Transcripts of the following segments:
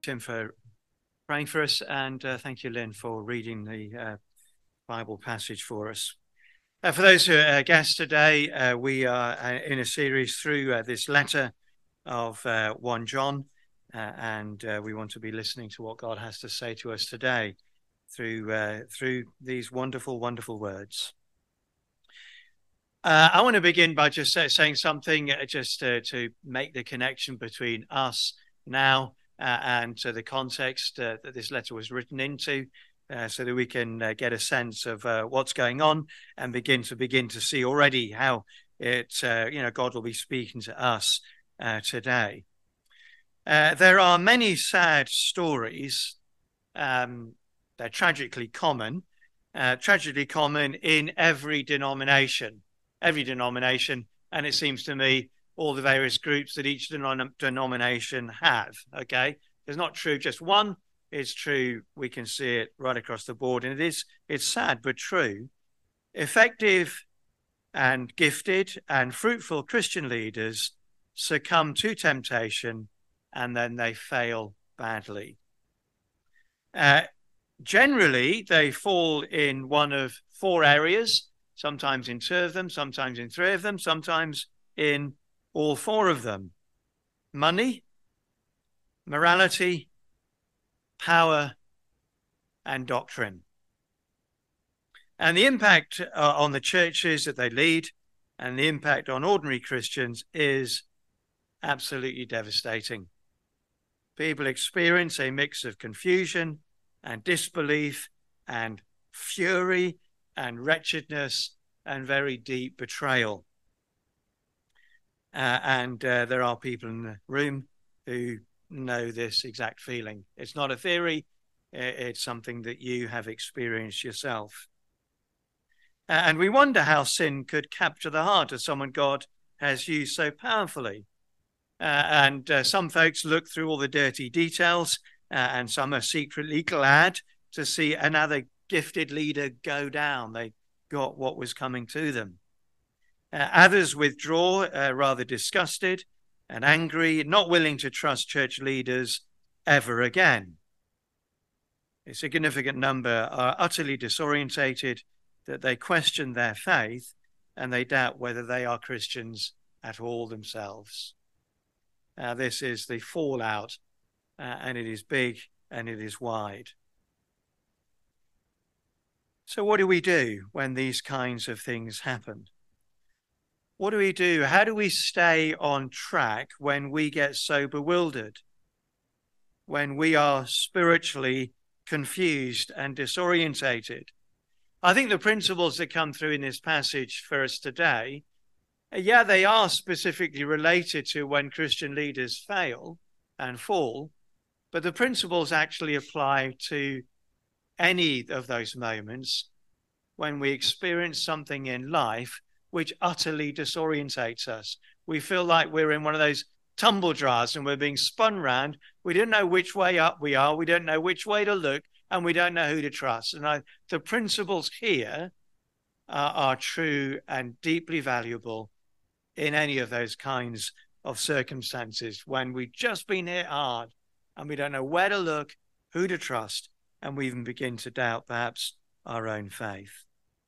Tim for praying for us, and thank you, Lynn, for reading the Bible passage for us. For those who are guests today, we are in a series through this letter of 1 John, and we want to be listening to what God has to say to us today through these wonderful, wonderful words. I want to begin by just saying something just to make the connection between us now and the context that this letter was written into, so that we can get a sense of what's going on and begin to see already how God will be speaking to us today. There are many sad stories. They're tragically common in every denomination, and it seems to me all the various groups that each denomination have. Okay, there's not true just one. It's true. We can see it right across the board, and it's sad but true. Effective and gifted and fruitful Christian leaders succumb to temptation, and then they fail badly. Generally, they fall in one of four areas, sometimes in two of them, sometimes in three of them, sometimes in all four of them: money, morality, power, and doctrine. And the impact on the churches that they lead and the impact on ordinary Christians is absolutely devastating. People experience a mix of confusion and disbelief and fury and wretchedness and very deep betrayal. And there are people in the room who know this exact feeling. It's not a theory. It's something that you have experienced yourself. And we wonder how sin could capture the heart of someone God has used so powerfully. And some folks look through all the dirty details, and some are secretly glad to see another gifted leader go down. They got what was coming to them. Others withdraw, rather disgusted and angry, not willing to trust church leaders ever again. A significant number are utterly disorientated, that they question their faith, and they doubt whether they are Christians at all themselves. This is the fallout, and it is big and it is wide. So what do we do when these kinds of things happen? What do we do? How do we stay on track when we get so bewildered? When we are spiritually confused and disorientated? I think the principles that come through in this passage for us today, they are specifically related to when Christian leaders fail and fall, but the principles actually apply to any of those moments when we experience something in life which utterly disorientates us. We feel like we're in one of those tumble dryers and we're being spun round. We don't know which way up we are. We don't know which way to look, and we don't know who to trust. And the principles here are true and deeply valuable in any of those kinds of circumstances when we've just been hit hard and we don't know where to look, who to trust, and we even begin to doubt perhaps our own faith.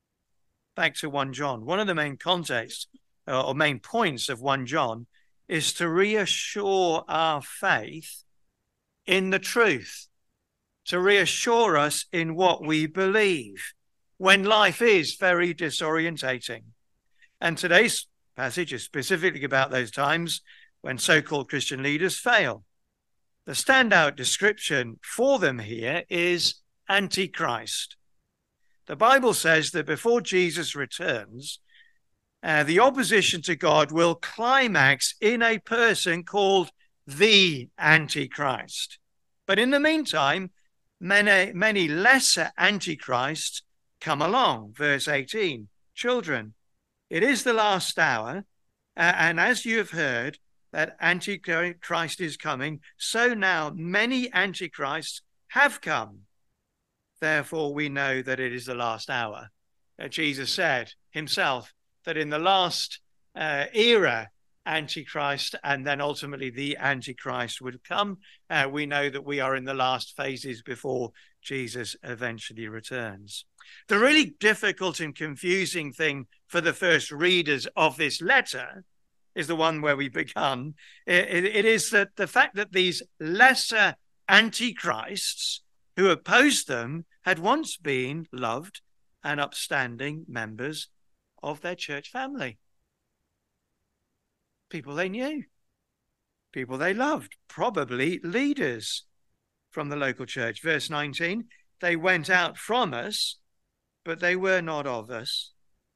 Back to 1 John. One of the main contexts or main points of 1 John is to reassure our faith in the truth, to reassure us in what we believe when life is very disorientating. And today's passage is specifically about those times when so-called Christian leaders fail. The standout description for them here is Antichrist. The Bible says that before Jesus returns, the opposition to God will climax in a person called the Antichrist. But in the meantime, many lesser Antichrists come along. Verse 18, children, it is the last hour, and as you have heard that Antichrist is coming, so now many Antichrists have come. Therefore, we know that it is the last hour. Jesus said himself that in the last era, Antichrist, and then ultimately the Antichrist would come. We know that we are in the last phases before Jesus eventually returns. The really difficult and confusing thing for the first readers of this letter is the one where we begun. It is that the fact that these lesser antichrists who opposed them had once been loved and upstanding members of their church family. People they knew, people they loved, probably leaders from the local church. Verse 19, they went out from us, but they were not of us.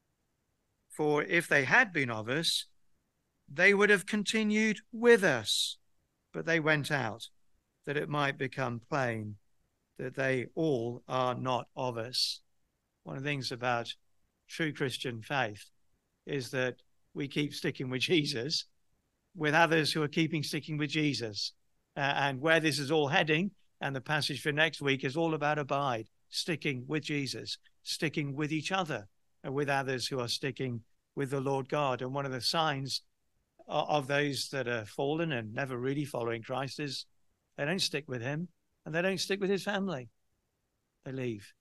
For if they had been of us, they would have continued with us. But they went out, that it might become plain that they all are not of us. One of the things about true Christian faith is that we keep sticking with Jesus with others who are sticking with Jesus. And where this is all heading, and the passage for next week is all about abide, sticking with Jesus, sticking with each other, and with others who are sticking with the Lord God. And one of the signs of those that are fallen and never really following Christ is they don't stick with him, and they don't stick with his family. They leave.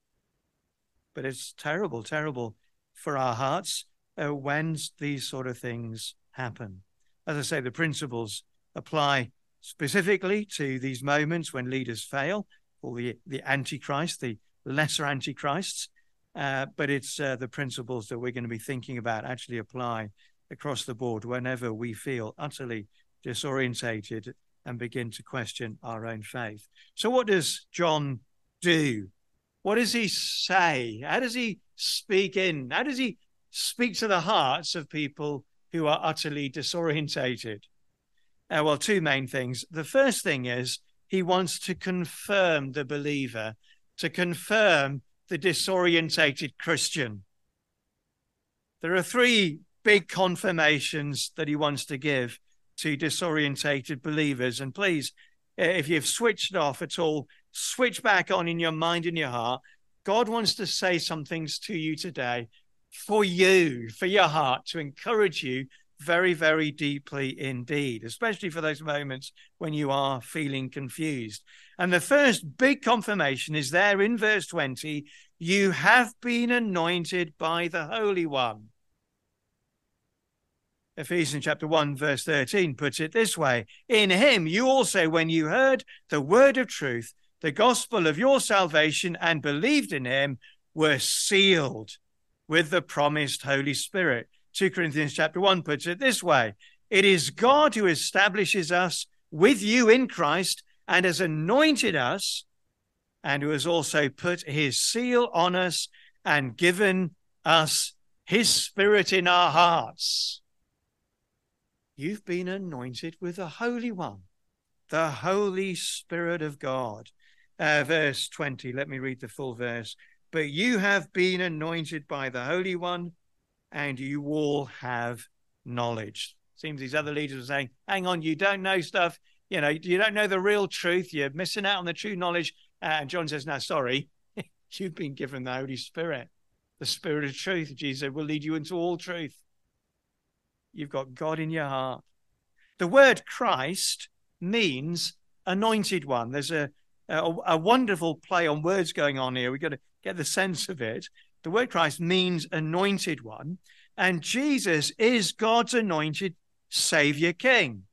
But it's terrible, terrible for our hearts when these sort of things happen. As I say, the principles apply specifically to these moments when leaders fail, or the Antichrist, the lesser Antichrists. But it's the principles that we're going to be thinking about actually apply across the board whenever we feel utterly disorientated and begin to question our own faith. So what does John do? What does he say? How does he speak in? How does he speak to the hearts of people who are utterly disorientated? Well, two main things. The first thing is he wants to confirm the believer, to confirm the disorientated Christian. There are three big confirmations that he wants to give to disorientated believers. And please, if you've switched off at all, switch back on in your mind and your heart. God wants to say some things to you today for you, for your heart, to encourage you very, very deeply indeed, especially for those moments when you are feeling confused. And the first big confirmation is there in verse 20, you have been anointed by the Holy One. Ephesians chapter 1, verse 13 puts it this way, in him you also, when you heard the word of truth, the gospel of your salvation, and believed in him, were sealed with the promised Holy Spirit. 2 Corinthians chapter 1 puts it this way, it is God who establishes us with you in Christ and has anointed us, and who has also put his seal on us and given us his Spirit in our hearts. You've been anointed with the Holy One, the Holy Spirit of God. Verse 20, let me read the full verse. But you have been anointed by the Holy One, and you all have knowledge. Seems these other leaders are saying, hang on, you don't know stuff. You don't know the real truth. You're missing out on the true knowledge. And John says, no, sorry, you've been given the Holy Spirit, the Spirit of truth. Jesus will lead you into all truth. You've got God in your heart. The word Christ means anointed one. There's a wonderful play on words going on here. We've got to get the sense of it. The word Christ means anointed one, and Jesus is God's anointed Savior King.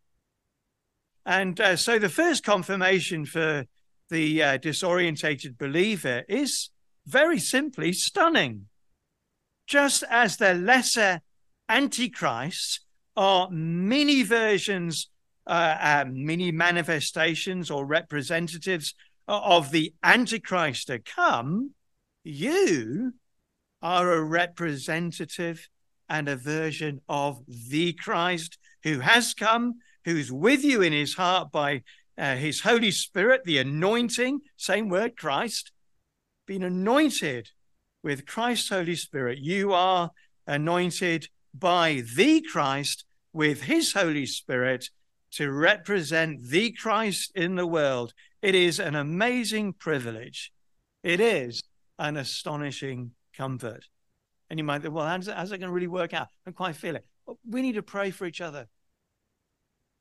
And so the first confirmation for the disorientated believer is very simply stunning. Just as the lesser antichrists are mini versions, mini manifestations or representatives of the Antichrist to come, you are a representative and a version of the Christ who has come, who's with you in his heart by his Holy Spirit, the anointing, same word, Christ, been anointed with Christ's Holy Spirit. You are anointed by the Christ with his Holy Spirit to represent the Christ in the world. It is an amazing privilege. It is an astonishing comfort. And you might think, well, how's that going to really work out? I don't quite feel it. We need to pray for each other.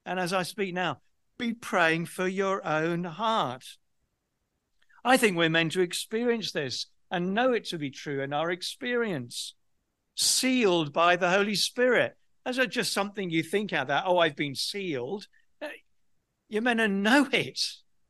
And as I speak now, be praying for your own heart. I think we're meant to experience this and know it to be true in our experience, sealed by the Holy Spirit. That's not just something you think out there, oh, I've been sealed. You're meant to know it.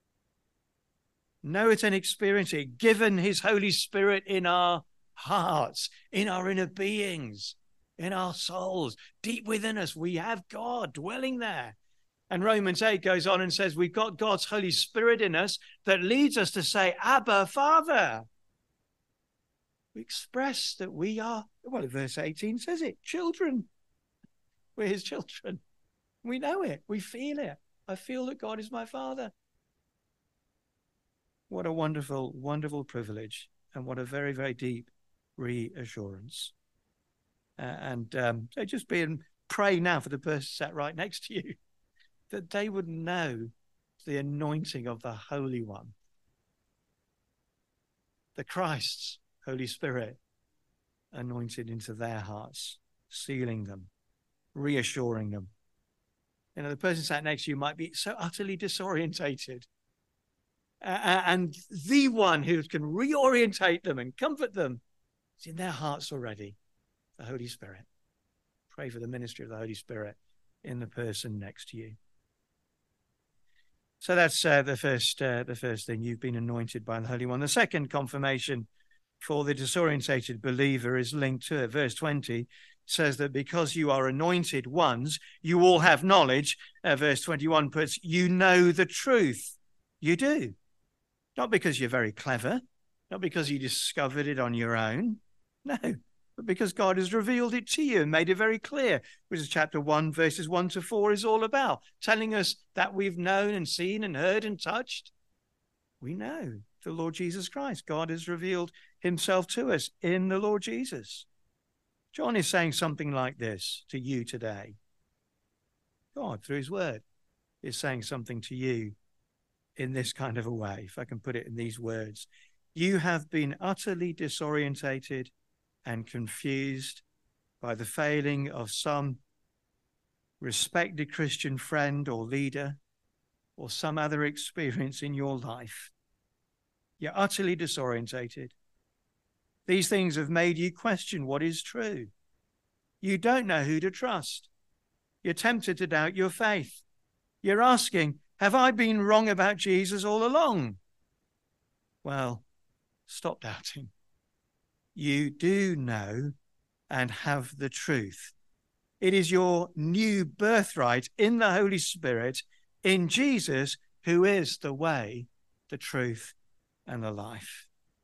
Know it and experience it, given his Holy Spirit in our hearts, in our inner beings, in our souls, deep within us. We have God dwelling there. And Romans 8 goes on and says, we've got God's Holy Spirit in us that leads us to say, Abba, Father. We express that we are, well, verse 18 says it, children. We're his children. We know it. We feel it. I feel that God is my Father. What a wonderful, wonderful privilege, and what a very, very deep reassurance. So just pray now for the person sat right next to you, that they would know the anointing of the Holy One, the Christ's Holy Spirit anointed into their hearts, sealing them, reassuring them. You know, the person sat next to you might be so utterly disorientated. And the one who can reorientate them and comfort them is in their hearts already, the Holy Spirit. Pray for the ministry of the Holy Spirit in the person next to you. So that's the first thing. You've been anointed by the Holy One. The second confirmation for the disorientated believer is linked to it. Verse 20 says that because you are anointed ones, you all have knowledge. Verse 21 puts, you know the truth. You do. Not because you're very clever, not because you discovered it on your own. No, but because God has revealed it to you and made it very clear, which is chapter 1, verses 1 to 4 is all about, telling us that we've known and seen and heard and touched. We know the Lord Jesus Christ. God has revealed himself to us in the Lord Jesus. John is saying something like this to you today. God, through his word, is saying something to you in this kind of a way, if I can put it in these words. You have been utterly disorientated and confused by the failing of some respected Christian friend or leader or some other experience in your life. You're utterly disorientated. These things have made you question what is true. You don't know who to trust. You're tempted to doubt your faith. You're asking, have I been wrong about Jesus all along? Well, stop doubting. You do know and have the truth. It is your new birthright in the Holy Spirit, in Jesus, who is the way, the truth, and the life.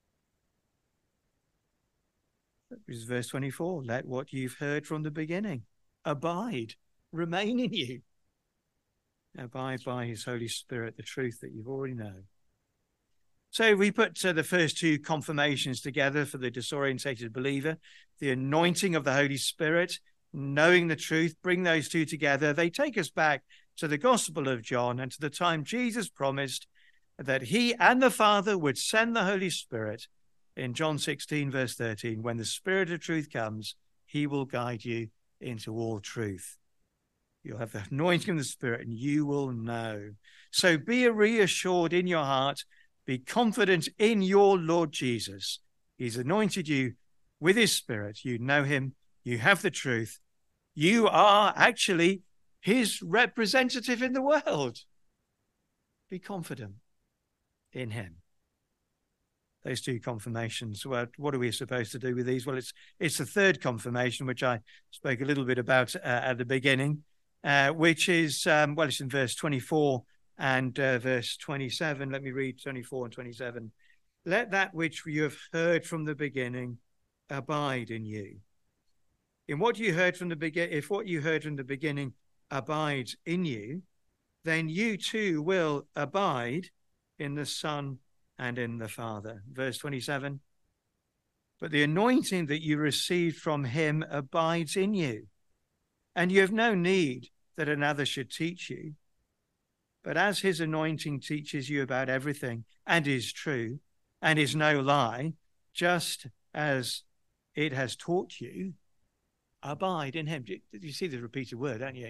That is verse 24. Let what you've heard from the beginning abide, remain in you. Abide by his Holy Spirit, the truth that you've already known. So we put the first two confirmations together for the disorientated believer, the anointing of the Holy Spirit, knowing the truth, bring those two together. They take us back to the Gospel of John and to the time Jesus promised that he and the Father would send the Holy Spirit. In John 16, verse 13, when the Spirit of truth comes, he will guide you into all truth. You'll have the anointing of the Spirit and you will know. So be reassured in your heart. Be confident in your Lord Jesus. He's anointed you with his Spirit. You know him. You have the truth. You are actually his representative in the world. Be confident in him. Those two confirmations. Well, what are we supposed to do with these? Well, it's the third confirmation, which I spoke a little bit about at the beginning, which is, it's in verse 24 and verse 27. Let me read 24 and 27. Let that which you have heard from the beginning abide in you. In what you heard from the beginning, if what you heard from the beginning abides in you, then you too will abide in the Son and in the Father. Verse 27. But the anointing that you received from him abides in you, and you have no need that another should teach you. But as his anointing teaches you about everything and is true and is no lie, just as it has taught you, abide in him. You see the repeated word, don't you?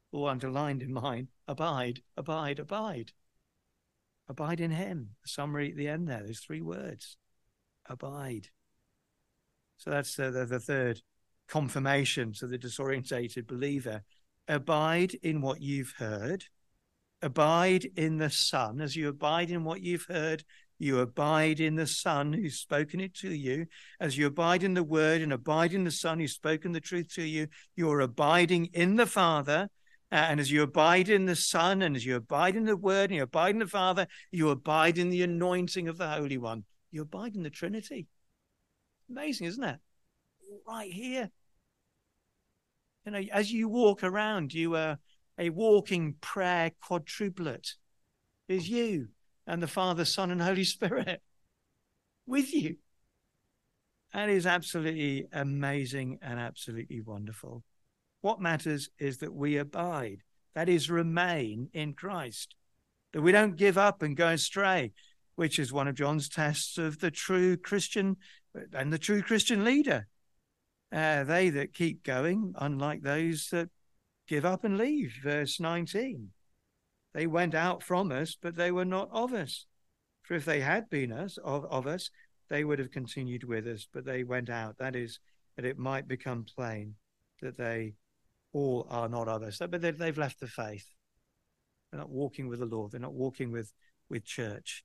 all underlined in mine. Abide, abide, abide. Abide in him. The summary at the end there, those 3 words. Abide. So that's the third confirmation to the disorientated believer. Abide in what you've heard. Abide in the Son. As you abide in what you've heard, you abide in the Son who's spoken it to you. As you abide in the Word and abide in the Son who's spoken the truth to you, you're abiding in the Father. And as you abide in the Son, and as you abide in the Word, and you abide in the Father, you abide in the anointing of the Holy One. You abide in the Trinity. Amazing, isn't it? Right here. You know, as you walk around, you are a walking prayer quadruplet. Is you and the Father, Son, and Holy Spirit with you. That is absolutely amazing and absolutely wonderful. What matters is that we abide, that is, remain in Christ, that we don't give up and go astray, which is one of John's tests of the true Christian and the true Christian leader. They that keep going, unlike those that give up and leave. Verse 19. They went out from us, but they were not of us. For if they had been of us, they would have continued with us, but they went out. That is, that it might become plain that they all are not of us. But they've left the faith. They're not walking with the Lord. They're not walking with church.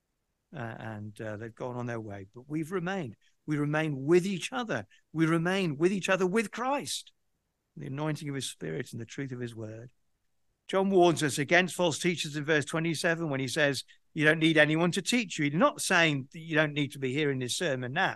And they've gone on their way. But we've remained. We remain with each other. We remain with each other with Christ. The anointing of his Spirit and the truth of his word. John warns us against false teachers in verse 27 when he says, you don't need anyone to teach you. He's not saying that you don't need to be hearing this sermon now.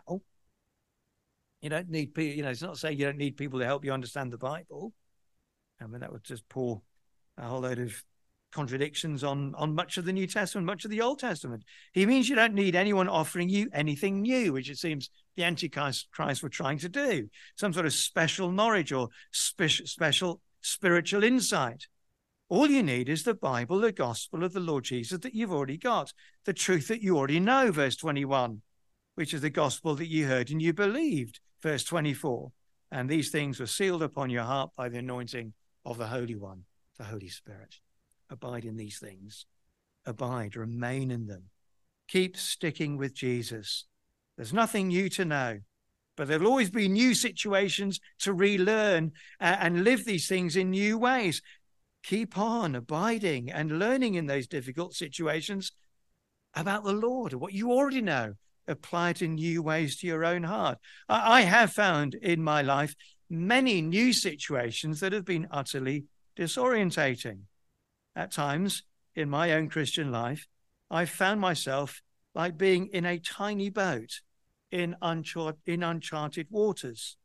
You don't need people, it's not saying you don't need people to help you understand the Bible. I mean, that would just pour a whole load of contradictions on much of the New Testament, much of the Old Testament. He means you don't need anyone offering you anything new, which it seems the Antichrist were trying to do. Some sort of special knowledge or special spiritual insight. All you need is the Bible, the gospel of the Lord Jesus that you've already got, the truth that you already know, verse 21, which is the gospel that you heard and you believed, verse 24. And these things were sealed upon your heart by the anointing of the Holy One, the Holy Spirit. Abide in these things. Abide, remain in them. Keep sticking with Jesus. There's nothing new to know, but there'll always be new situations to relearn and live these things in new ways. Keep on abiding and learning in those difficult situations about the Lord, what you already know. Apply it in new ways to your own heart. I have found in my life many new situations that have been utterly disorientating. At times in my own Christian life, I've found myself like being in a tiny boat in uncharted waters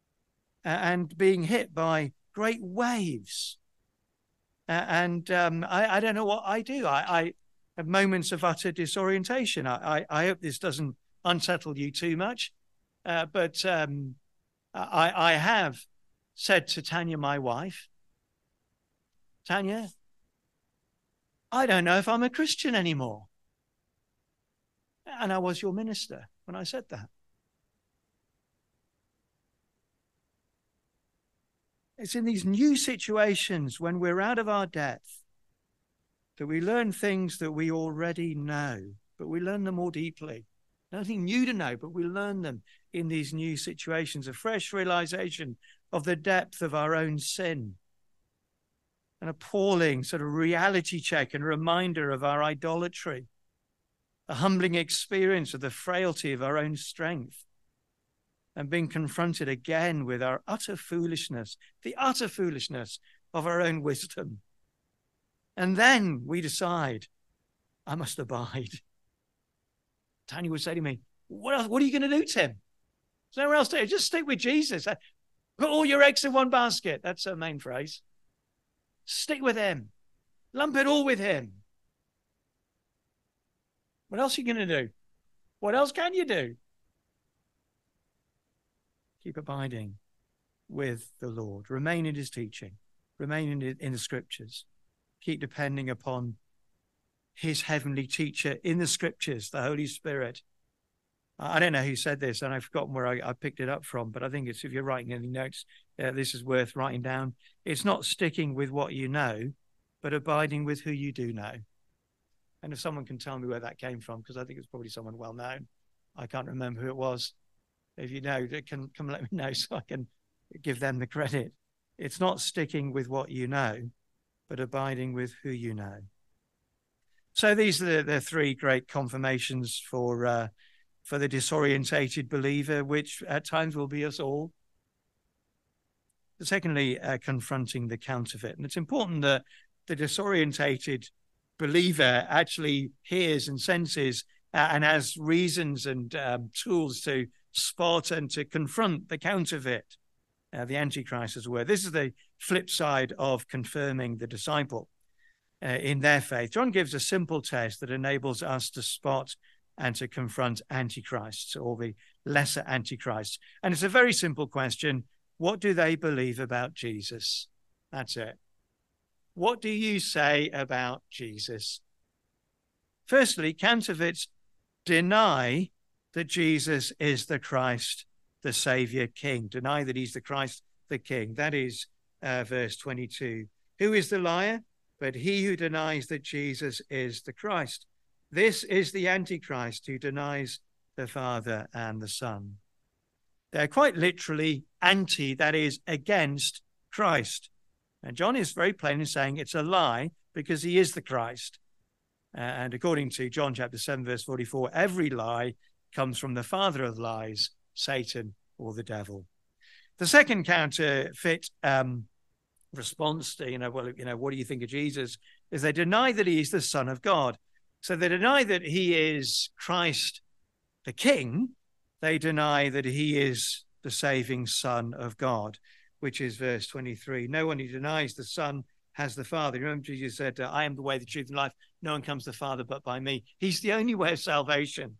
and being hit by great waves. I don't know what I do. I have moments of utter disorientation. I hope this doesn't unsettle you too much. But I have said to Tanya, my wife, Tanya, I don't know if I'm a Christian anymore. And I was your minister when I said that. It's in these new situations when we're out of our depth that we learn things that we already know, but we learn them more deeply. Nothing new to know, but we learn them in these new situations, a fresh realization of the depth of our own sin, an appalling sort of reality check and reminder of our idolatry, a humbling experience of the frailty of our own strength, and being confronted again with our utter foolishness, the utter foolishness of our own wisdom. And then we decide, I must abide. Tanya would say to me, what are you going to do, Tim? There's nowhere else to do. Just stick with Jesus. Put all your eggs in one basket. That's her main phrase. Stick with him. Lump it all with him. What else are you going to do? What else can you do? Keep abiding with the Lord. Remain in his teaching. Remain in the scriptures. Keep depending upon his heavenly teacher in the scriptures, the Holy Spirit. I don't know who said this, and I've forgotten where I picked it up from, but I think it's, if you're writing any notes, this is worth writing down. It's not sticking with what you know, but abiding with who you do know. And if someone can tell me where that came from, because I think it's probably someone well known, I can't remember who it was. If you know, can come let me know so I can give them the credit. It's not sticking with what you know, but abiding with who you know. So these are the three great confirmations for the disorientated believer, which at times will be us all. Secondly, confronting the counterfeit. And it's important that the disorientated believer actually hears and senses and has reasons and tools to spot and to confront the counterfeit, the Antichrist as it were. This is the flip side of confirming the disciple in their faith. John gives a simple test that enables us to spot and to confront antichrists, or the lesser antichrists. And it's a very simple question. What do they believe about Jesus? That's it. What do you say about Jesus? Firstly, counterfeits deny that Jesus is the Christ, the Savior King. Deny that he's the Christ, the King. That is verse 22. Who is the liar? But he who denies that Jesus is the Christ. This is the Antichrist who denies the Father and the Son. They're quite literally anti, that is, against Christ. And John is very plain in saying it's a lie because he is the Christ. And according to John chapter 7, verse 44, every lie comes from the father of lies, Satan or the devil. The second counterfeit response to, what do you think of Jesus, is they deny that he is the Son of God. So they deny that he is Christ the King. They deny that he is the saving Son of God, which is verse 23. No one who denies the Son has the Father. Remember, Jesus said, I am the way, the truth, and life. No one comes to the Father but by me. He's the only way of salvation.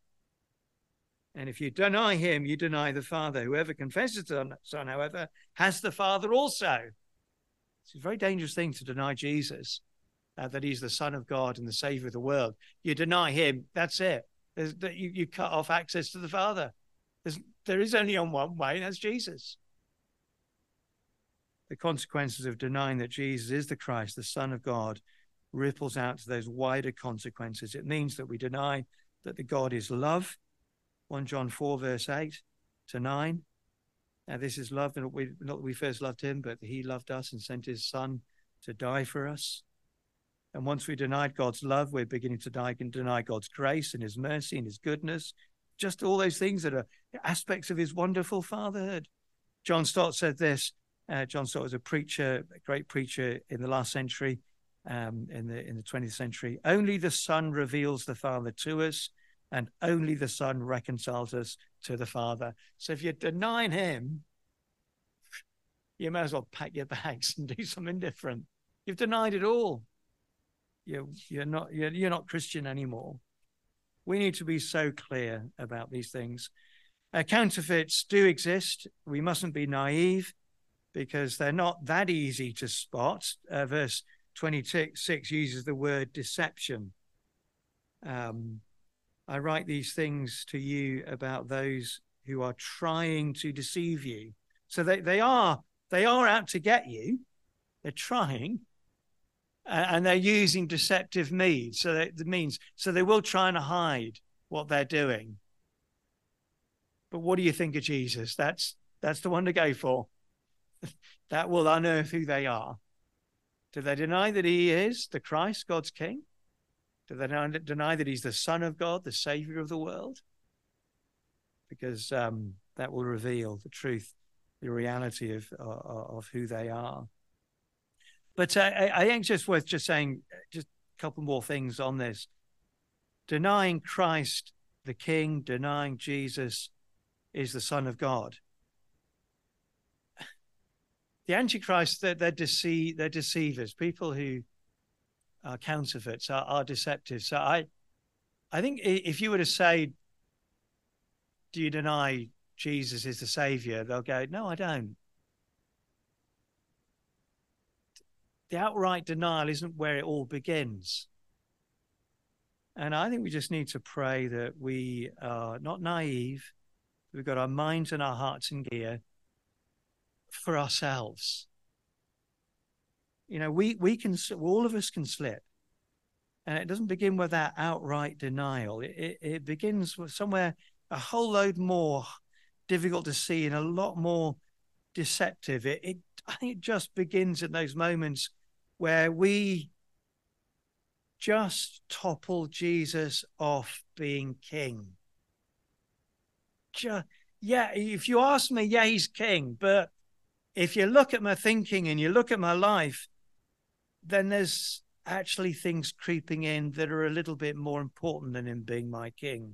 And if you deny him, you deny the Father. Whoever confesses the Son, however, has the Father also. It's a very dangerous thing to deny Jesus, that he's the Son of God and the Savior of the world. You deny him, that's it. You cut off access to the Father. There is only on one way, and that's Jesus. The consequences of denying that Jesus is the Christ, the Son of God, ripples out to those wider consequences. It means that we deny that the God is love. 1 John 4, verse 8 to 9. Now, this is love, not that we first loved him, but he loved us and sent his Son to die for us. And once we denied God's love, we're beginning to deny God's grace and his mercy and his goodness. Just all those things that are aspects of his wonderful fatherhood. John Stott said this. John Stott was a preacher, a great preacher in the last century, in the 20th century. Only the Son reveals the Father to us, and only the Son reconciles us to the Father. So if you're denying him, you may as well pack your bags and do something different. You've denied it all. You're not Christian anymore. We need to be so clear about these things. Counterfeits do exist. We mustn't be naive, because they're not that easy to spot. Verse 26 uses the word deception. I write these things to you about those who are trying to deceive you. So they are out to get you. They're trying, and they're using deceptive means. So they will try and hide what they're doing. But what do you think of Jesus? That's the one to go for. That will unearth who they are. Do they deny that he is the Christ, God's King? Do they deny that he's the Son of God, the Savior of the world? Because that will reveal the truth, the reality of who they are. But I think it's just worth saying just a couple more things on this. Denying Christ, the King, denying Jesus is the Son of God. The Antichrist, they're deceivers. People who are counterfeits are deceptive. So I think if you were to say, do you deny Jesus is the Savior? They'll go, no, I don't. The outright denial isn't where it all begins. And I think we just need to pray that we are not naive. We've got our minds and our hearts in gear for ourselves. You know, we can, all of us can slip. And it doesn't begin with that outright denial. It begins with somewhere a whole load more difficult to see and a lot more deceptive. I think it just begins in those moments where we just topple Jesus off being king. Yeah, if you ask me, yeah, he's king. But if you look at my thinking and you look at my life, then there's actually things creeping in that are a little bit more important than him being my king.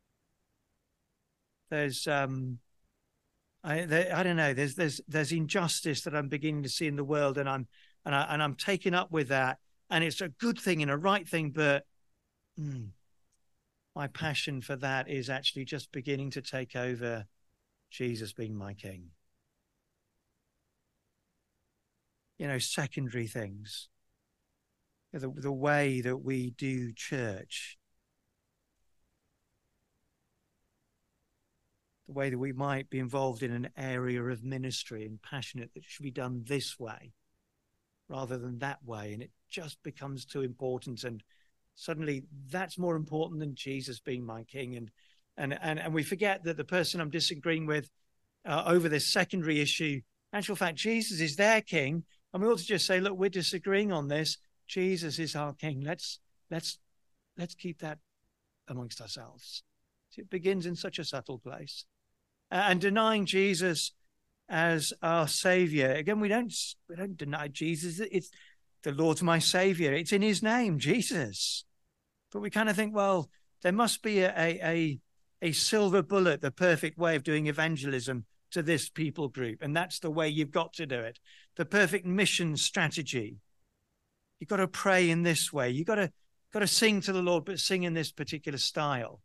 There's I don't know. There's injustice that I'm beginning to see in the world, and I'm taken up with that, and it's a good thing and a right thing. But my passion for that is actually just beginning to take over Jesus being my king. You know, secondary things. The way that we do church, the way that we might be involved in an area of ministry and passionate that should be done this way rather than that way. And it just becomes too important. And suddenly that's more important than Jesus being my king. And we forget that the person I'm disagreeing with over this secondary issue, in actual fact, Jesus is their king. And we ought to just say, look, we're disagreeing on this. Jesus is our king. Let's keep that amongst ourselves. It begins in such a subtle place. And denying Jesus as our savior. Again, we don't deny Jesus. It's the Lord's my savior. It's in his name, Jesus. But we kind of think, well, there must be a silver bullet, the perfect way of doing evangelism to this people group. And that's the way you've got to do it. The perfect mission strategy. You've got to pray in this way. You've got to sing to the Lord, but sing in this particular style.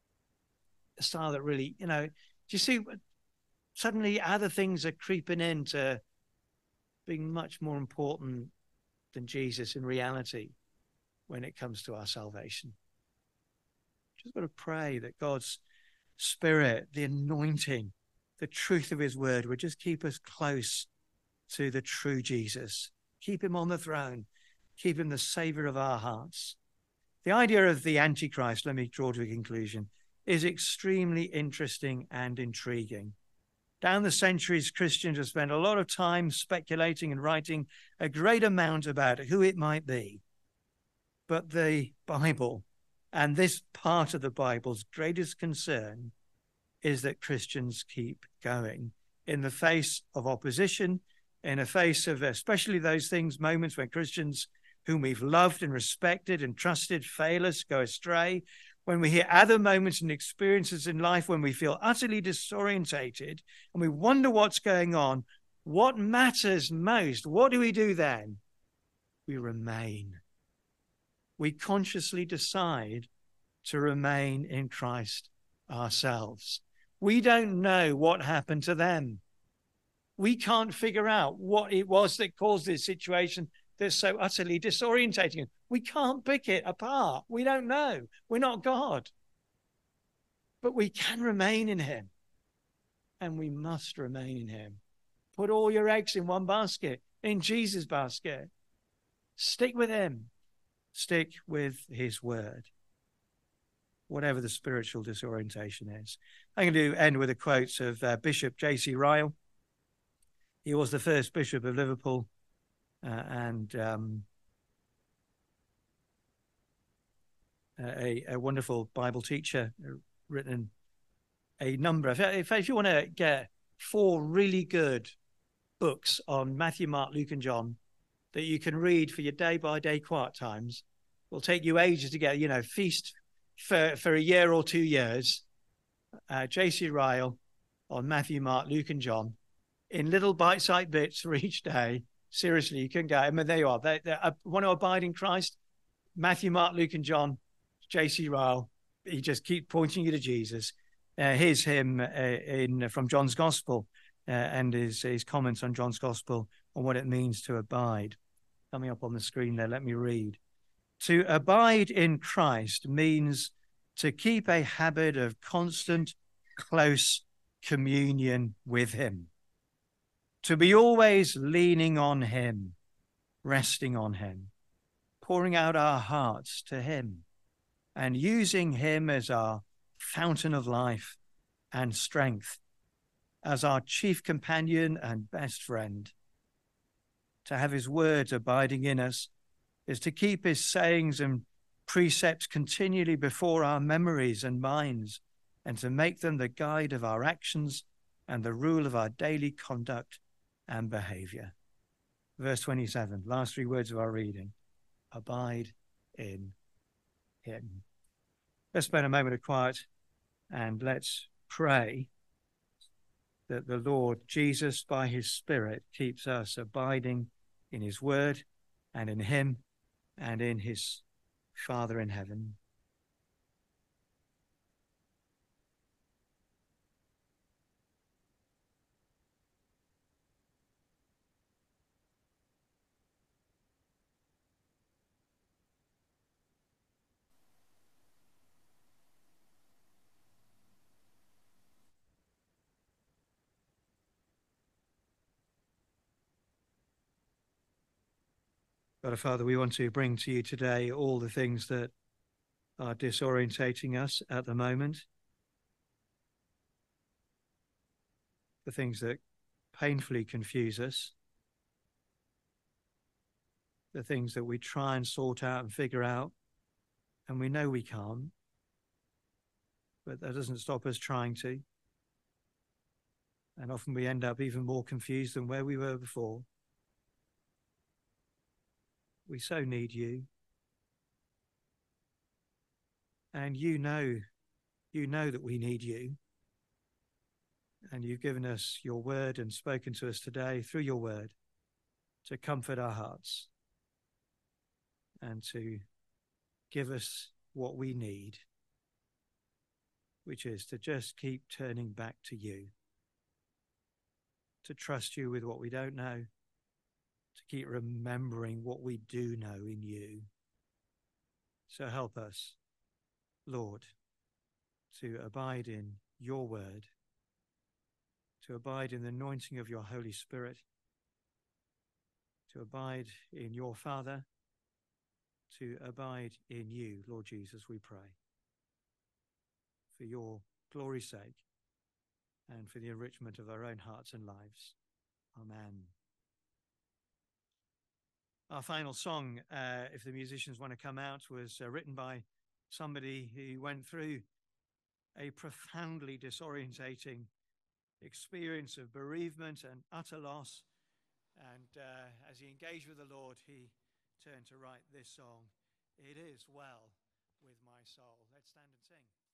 A style that really, you know, do you see, suddenly other things are creeping into being much more important than Jesus in reality when it comes to our salvation. Just got to pray that God's Spirit, the anointing, the truth of his word would just keep us close to the true Jesus. Keep him on the throne. Keep him the savior of our hearts. The idea of the Antichrist, let me draw to a conclusion, is extremely interesting and intriguing. Down the centuries, Christians have spent a lot of time speculating and writing a great amount about who it might be. But the Bible, and this part of the Bible's greatest concern, is that Christians keep going in the face of opposition, in the face of especially those things, moments when Christians whom we've loved and respected and trusted fail us, go astray, when we hear other moments and experiences in life when we feel utterly disorientated and we wonder what's going on. What matters most? What do we do then? We remain. We consciously decide to remain in Christ ourselves. We don't know what happened to them. We can't figure out what it was that caused this situation that's so utterly disorientating. We can't pick it apart. We don't know. We're not God. But we can remain in him. And we must remain in him. Put all your eggs in one basket, in Jesus' basket. Stick with him. Stick with his word. Whatever the spiritual disorientation is. I'm going to end with a quote of Bishop J.C. Ryle. He was the first Bishop of Liverpool. And a wonderful Bible teacher, written a number of, if you want to get 4 really good books on Matthew, Mark, Luke, and John that you can read for your day-by-day quiet times, will take you ages to get, you know, feast for a year or 2 years. J.C. Ryle on Matthew, Mark, Luke, and John in little bite-sized bits for each day. Seriously, you can go. I mean, there you are. They want to abide in Christ. Matthew, Mark, Luke, and John. J.C. Ryle. He just keeps pointing you to Jesus. Here's him from John's Gospel and his comments on John's Gospel on what it means to abide. Coming up on the screen there. Let me read. To abide in Christ means to keep a habit of constant, close communion with him. To be always leaning on him, resting on him, pouring out our hearts to him, and using him as our fountain of life and strength, as our chief companion and best friend. To have his words abiding in us is to keep his sayings and precepts continually before our memories and minds, and to make them the guide of our actions and the rule of our daily conduct and behavior. Verse 27, last three words of our reading: abide in him. Let's spend a moment of quiet and let's pray that the Lord Jesus, by his Spirit, keeps us abiding in his word and in him and in his Father in heaven. God, Father, we want to bring to you today all the things that are disorientating us at the moment, the things that painfully confuse us, the things that we try and sort out and figure out, and we know we can't, but that doesn't stop us trying to. And often we end up even more confused than where we were before. We so need you. And you know that we need you. And you've given us your word and spoken to us today through your word to comfort our hearts and to give us what we need, which is to just keep turning back to you, to trust you with what we don't know, to keep remembering what we do know in you. So help us, Lord, to abide in your word, to abide in the anointing of your Holy Spirit, to abide in your Father, to abide in you, Lord Jesus, we pray. For your glory's sake and for the enrichment of our own hearts and lives. Amen. Our final song, if the musicians want to come out, was written by somebody who went through a profoundly disorientating experience of bereavement and utter loss. And as he engaged with the Lord, he turned to write this song, "It Is Well With My Soul." Let's stand and sing.